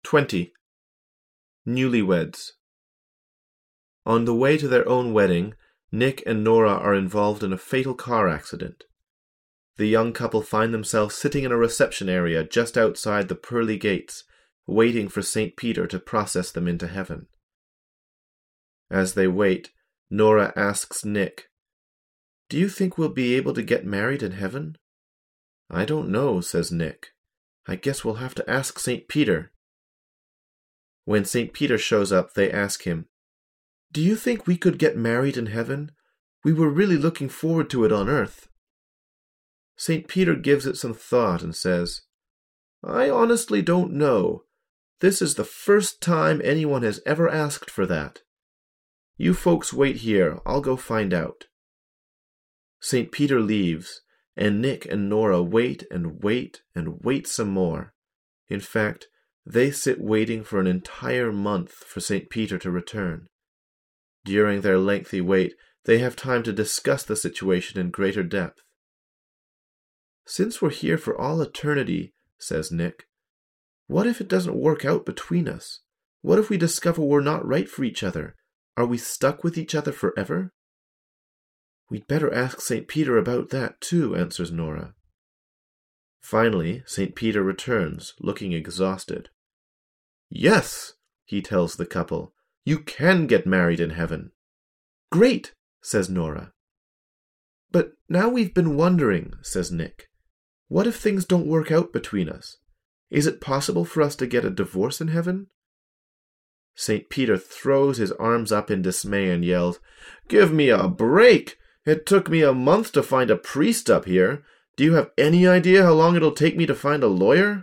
20. Newlyweds. On the way to their own wedding, Nick and Nora are involved in a fatal car accident. The young couple find themselves sitting in a reception area just outside the pearly gates, waiting for St. Peter to process them into heaven. As they wait, Nora asks Nick, "Do you think we'll be able to get married in heaven?" "I don't know," says Nick. "I guess we'll have to ask St. Peter." When St. Peter shows up, they ask him, "Do you think we could get married in heaven? We were really looking forward to it on earth." St. Peter gives it some thought and says, "I honestly don't know. This is the first time anyone has ever asked for that. You folks wait here. I'll go find out." St. Peter leaves, and Nick and Nora wait and wait and wait some more. In fact, they sit waiting for an entire month for St. Peter to return. During their lengthy wait, they have time to discuss the situation in greater depth. "Since we're here for all eternity," says Nick, "what if it doesn't work out between us? What if we discover we're not right for each other? Are we stuck with each other forever?" "We'd better ask St. Peter about that too," answers Nora. Finally, St. Peter returns, looking exhausted. "Yes," he tells the couple, "you can get married in heaven." "Great," says Nora. "But now we've been wondering," says Nick, "what if things don't work out between us? Is it possible for us to get a divorce in heaven?" St. Peter throws his arms up in dismay and yells, "Give me a break! It took me a month to find a priest up here. Do you have any idea how long it'll take me to find a lawyer?"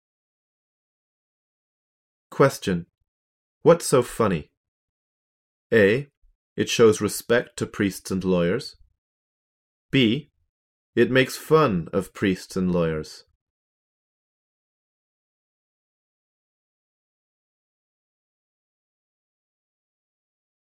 Question. What's so funny? A. It shows respect to priests and lawyers. B. It makes fun of priests and lawyers.